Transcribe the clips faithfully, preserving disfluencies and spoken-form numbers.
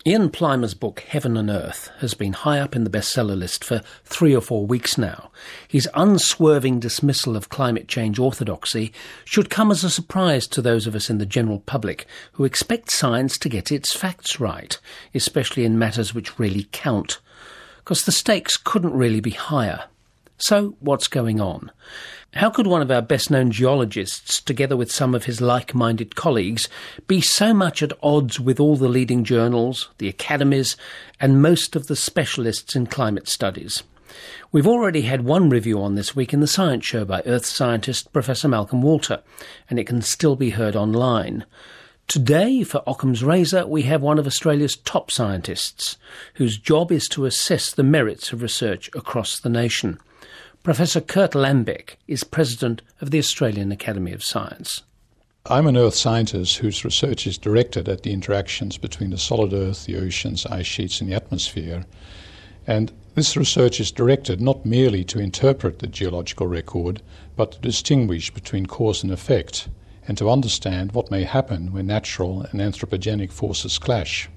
Ian Plimer's book, Heaven and Earth, has been high up in the bestseller list for three or four weeks now. His unswerving dismissal of climate change orthodoxy should come as a surprise to those of us in the general public who expect science to get its facts right, especially in matters which really count. Because the stakes couldn't really be higher. So, what's going on? How could one of our best-known geologists, together with some of his like-minded colleagues, be so much at odds with all the leading journals, the academies, and most of the specialists in climate studies? We've already had one review on this week in the Science Show by earth scientist Professor Malcolm Walter, and it can still be heard online. Today, for Occam's Razor, we have one of Australia's top scientists, whose job is to assess the merits of research across the nation. Professor Kurt Lambeck is president of the Australian Academy of Science. I'm an earth scientist whose research is directed at the interactions between the solid earth, the oceans, ice sheets and the atmosphere. And this research is directed not merely to interpret the geological record, but to distinguish between cause and effect, and to understand what may happen when natural and anthropogenic forces clash.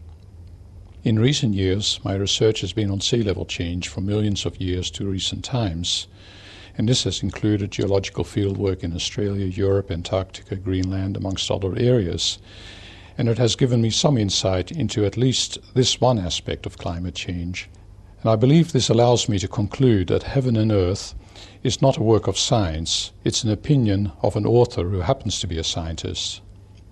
In recent years, my research has been on sea level change from millions of years to recent times, and this has included geological fieldwork in Australia, Europe, Antarctica, Greenland, amongst other areas. And it has given me some insight into at least this one aspect of climate change. And I believe this allows me to conclude that Heaven and Earth is not a work of science, it's an opinion of an author who happens to be a scientist.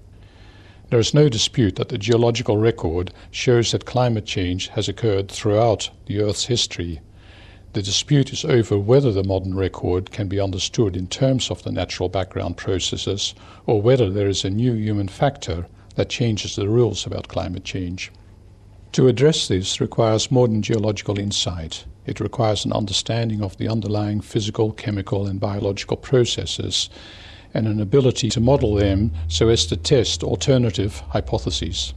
There is no dispute that the geological record shows that climate change has occurred throughout the Earth's history. The dispute is over whether the modern record can be understood in terms of the natural background processes or whether there is a new human factor that changes the rules about climate change. To address this requires modern geological insight. It requires an understanding of the underlying physical, chemical and biological processes and an ability to model them so as to test alternative hypotheses.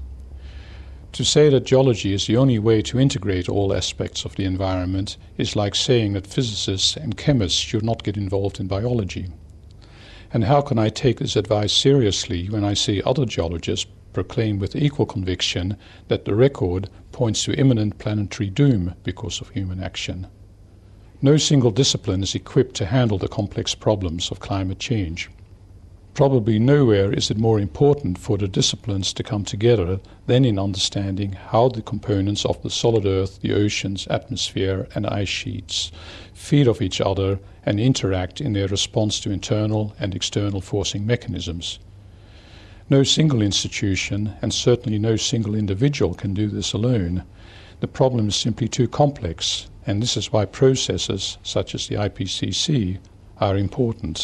To say that geology is the only way to integrate all aspects of the environment is like saying that physicists and chemists should not get involved in biology. And how can I take this advice seriously when I see other geologists proclaim with equal conviction that the record points to imminent planetary doom because of human action? No single discipline is equipped to handle the complex problems of climate change. Probably nowhere is it more important for the disciplines to come together than in understanding how the components of the solid earth, the oceans, atmosphere and ice sheets feed off each other and interact in their response to internal and external forcing mechanisms. No single institution, and certainly no single individual, can do this alone. The problem is simply too complex, and this is why processes such as the I P C C are important.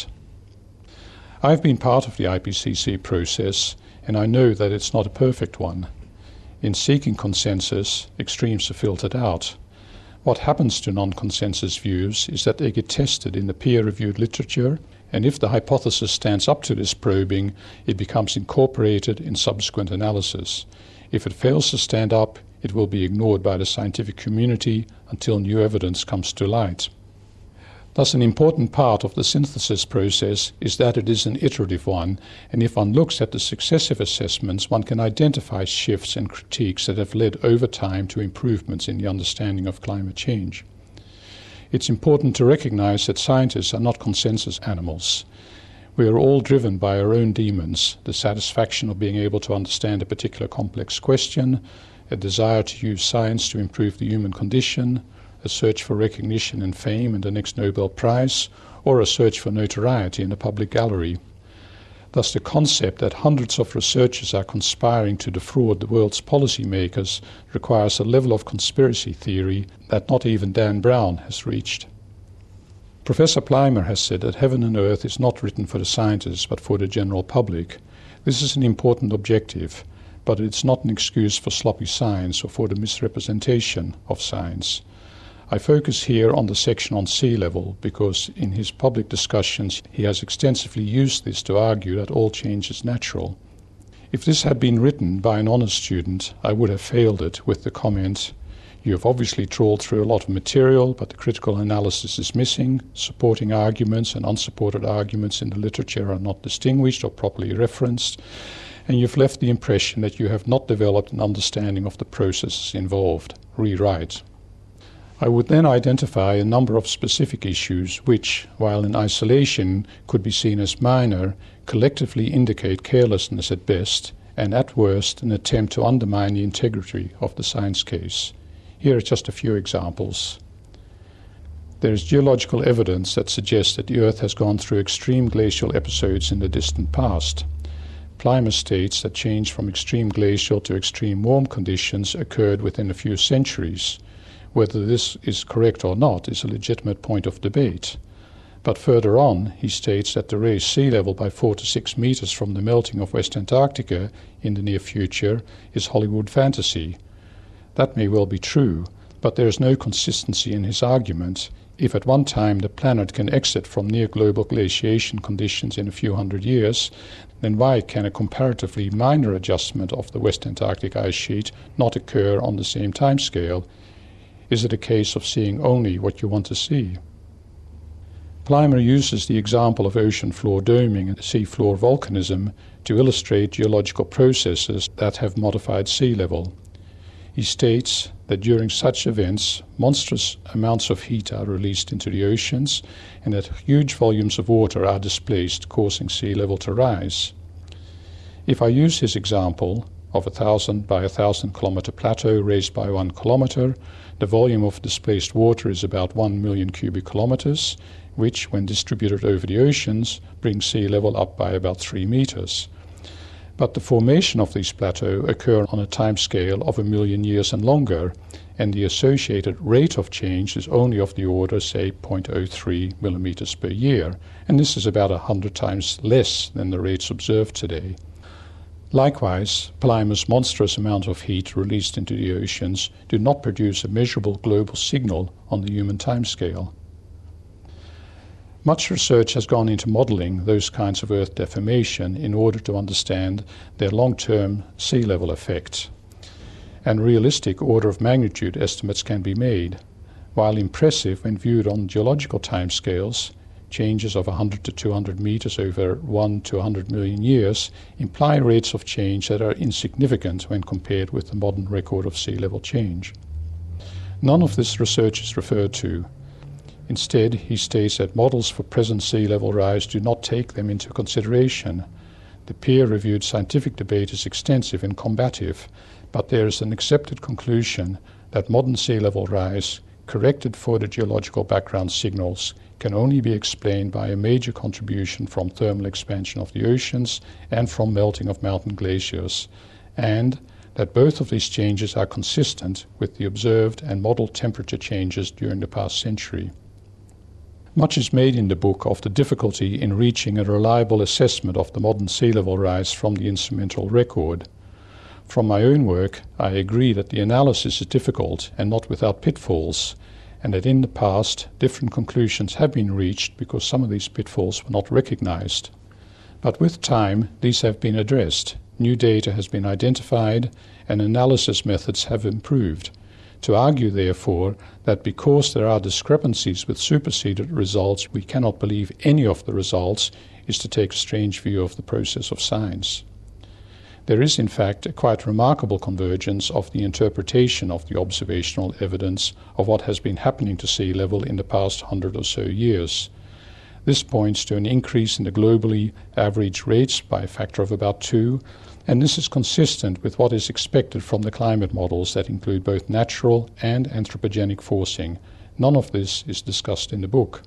I've been part of the I P C C process, and I know that it's not a perfect one. In seeking consensus, extremes are filtered out. What happens to non-consensus views is that they get tested in the peer-reviewed literature, and if the hypothesis stands up to this probing, it becomes incorporated in subsequent analysis. If it fails to stand up, it will be ignored by the scientific community until new evidence comes to light. Thus, an important part of the synthesis process is that it is an iterative one, and if one looks at the successive assessments, one can identify shifts and critiques that have led over time to improvements in the understanding of climate change. It's important to recognize that scientists are not consensus animals. We are all driven by our own demons, the satisfaction of being able to understand a particular complex question, a desire to use science to improve the human condition, a search for recognition and fame and the next Nobel Prize, or a search for notoriety in the public gallery. Thus, the concept that hundreds of researchers are conspiring to defraud the world's policymakers requires a level of conspiracy theory that not even Dan Brown has reached. Professor Plimer has said that Heaven and Earth is not written for the scientists but for the general public. This is an important objective, but it's not an excuse for sloppy science or for the misrepresentation of science. I focus here on the section on sea level because in his public discussions he has extensively used this to argue that all change is natural. If this had been written by an honest student, I would have failed it with the comment, "You have obviously trawled through a lot of material, but the critical analysis is missing. Supporting arguments and unsupported arguments in the literature are not distinguished or properly referenced. and you've left the impression that you have not developed an understanding of the processes involved. Rewrite. I would then identify a number of specific issues which, while in isolation could be seen as minor, collectively indicate carelessness at best, and at worst an attempt to undermine the integrity of the science case. Here are just a few examples. There is geological evidence that suggests that the Earth has gone through extreme glacial episodes in the distant past. Plimer states that change from extreme glacial to extreme warm conditions occurred within a few centuries. Whether this is correct or not is a legitimate point of debate. But further on, he states that to raise sea level by four to six meters from the melting of West Antarctica in the near future is Hollywood fantasy. That may well be true, but there is no consistency in his argument. If at one time the planet can exit from near global glaciation conditions in a few hundred years, then why can a comparatively minor adjustment of the West Antarctic ice sheet not occur on the same timescale? Is it a case of seeing only what you want to see? Plimer uses the example of ocean floor doming and sea floor volcanism to illustrate geological processes that have modified sea level. He states that during such events, monstrous amounts of heat are released into the oceans and that huge volumes of water are displaced, causing sea level to rise. If I use his example of a thousand by a thousand kilometer plateau raised by one kilometer, the volume of displaced water is about one million cubic kilometers, which, when distributed over the oceans, brings sea level up by about three meters. But the formation of these plateaux occur on a time scale of a million years and longer, and the associated rate of change is only of the order, say, zero point zero three millimeters per year, and this is about one hundred times less than the rates observed today. Likewise, Plimer's monstrous amount of heat released into the oceans do not produce a measurable global signal on the human timescale. Much research has gone into modelling those kinds of Earth deformation in order to understand their long-term sea level effects, and realistic order of magnitude estimates can be made. While impressive when viewed on geological timescales, changes of one hundred to two hundred meters over one to one hundred million years imply rates of change that are insignificant when compared with the modern record of sea level change. None of this research is referred to. Instead, he states that models for present sea level rise do not take them into consideration. The peer-reviewed scientific debate is extensive and combative, but there is an accepted conclusion that modern sea level rise, corrected for the geological background signals, can only be explained by a major contribution from thermal expansion of the oceans and from melting of mountain glaciers, and that both of these changes are consistent with the observed and modeled temperature changes during the past century. Much is made in the book of the difficulty in reaching a reliable assessment of the modern sea level rise from the instrumental record. From my own work, I agree that the analysis is difficult and not without pitfalls, and that in the past different conclusions have been reached because some of these pitfalls were not recognized. But with time, these have been addressed, new data has been identified, and analysis methods have improved. To argue, therefore, that because there are discrepancies with superseded results, we cannot believe any of the results is to take a strange view of the process of science. There is, in fact, a quite remarkable convergence of the interpretation of the observational evidence of what has been happening to sea level in the past hundred or so years. This points to an increase in the globally average rates by a factor of about two, and this is consistent with what is expected from the climate models that include both natural and anthropogenic forcing. None of this is discussed in the book.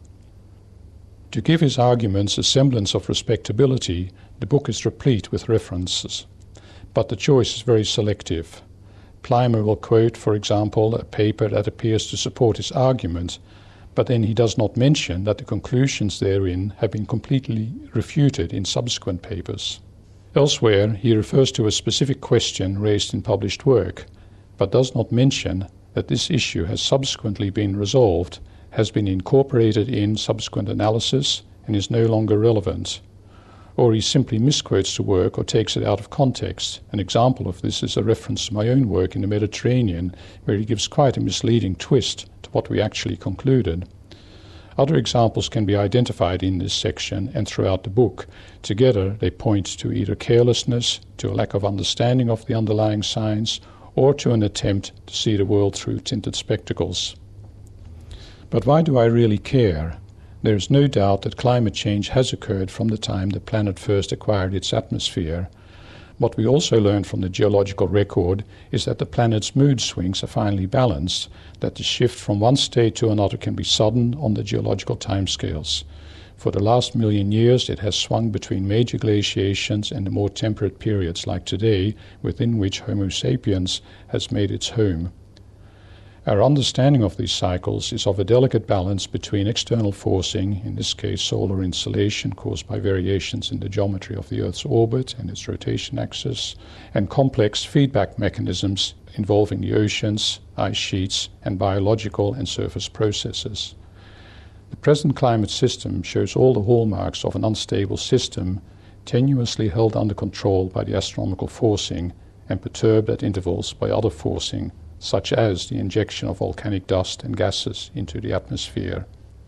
To give his arguments a semblance of respectability, the book is replete with references. But the choice is very selective. Plimer will quote, for example, a paper that appears to support his argument, but then he does not mention that the conclusions therein have been completely refuted in subsequent papers. Elsewhere, he refers to a specific question raised in published work, but does not mention that this issue has subsequently been resolved, has been incorporated in subsequent analysis, and is no longer relevant. Or he simply misquotes the work or takes it out of context. An example of this is a reference to my own work in the Mediterranean, where he gives quite a misleading twist to what we actually concluded. Other examples can be identified in this section and throughout the book. Together, they point to either carelessness, to a lack of understanding of the underlying science, or to an attempt to see the world through tinted spectacles. But why do I really care? There is no doubt that climate change has occurred from the time the planet first acquired its atmosphere. What we also learn from the geological record is that the planet's mood swings are finely balanced, that the shift from one state to another can be sudden on the geological timescales. For the last million years, it has swung between major glaciations and the more temperate periods like today, within which Homo sapiens has made its home. Our understanding of these cycles is of a delicate balance between external forcing, in this case solar insolation caused by variations in the geometry of the Earth's orbit and its rotation axis, and complex feedback mechanisms involving the oceans, ice sheets, and biological and surface processes. The present climate system shows all the hallmarks of an unstable system, tenuously held under control by the astronomical forcing and perturbed at intervals by other forcing, such as the injection of volcanic dust and gases into the atmosphere.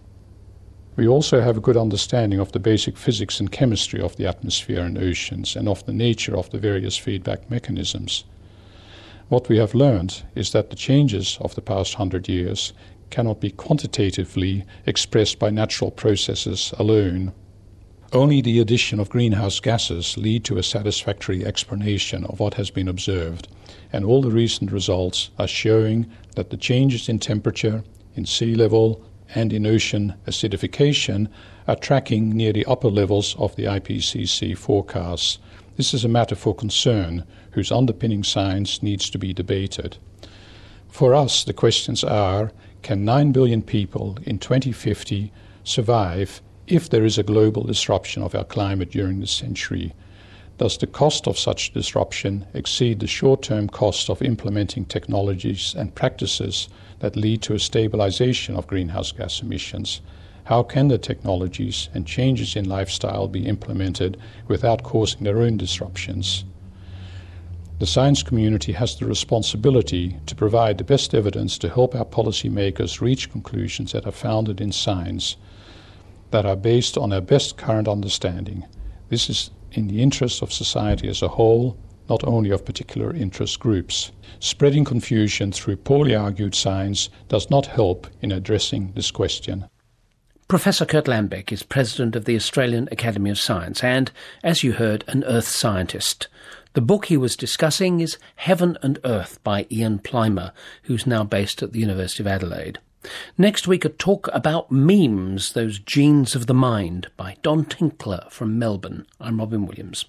We also have a good understanding of the basic physics and chemistry of the atmosphere and oceans and of the nature of the various feedback mechanisms. What we have learned is that the changes of the past hundred years cannot be quantitatively expressed by natural processes alone. Only the addition of greenhouse gases lead to a satisfactory explanation of what has been observed, and all the recent results are showing that the changes in temperature, in sea level, and in ocean acidification are tracking near the upper levels of the I P C C forecasts. This is a matter for concern, whose underpinning science needs to be debated. For us, the questions are, can nine billion people in twenty fifty survive if there is a global disruption of our climate during this century? Does the cost of such disruption exceed the short-term cost of implementing technologies and practices that lead to a stabilization of greenhouse gas emissions? How can the technologies and changes in lifestyle be implemented without causing their own disruptions? The science community has the responsibility to provide the best evidence to help our policymakers reach conclusions that are founded in science, that are based on our best current understanding. This is in the interest of society as a whole, not only of particular interest groups. Spreading confusion through poorly argued science does not help in addressing this question. Professor Kurt Lambeck is president of the Australian Academy of Science and, as you heard, an earth scientist. The book he was discussing is Heaven and Earth by Ian Plimer, who's now based at the University of Adelaide. Next week, a talk about memes, those genes of the mind, by Don Tinkler from Melbourne. I'm Robin Williams.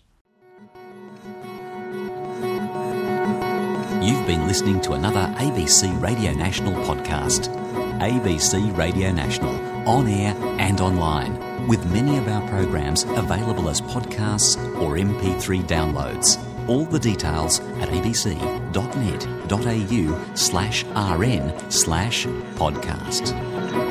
You've been listening to another A B C Radio National podcast. A B C Radio National, on air and online, with many of our programs available as podcasts or M P three downloads. All the details at abc.net.au slash rn slash podcast.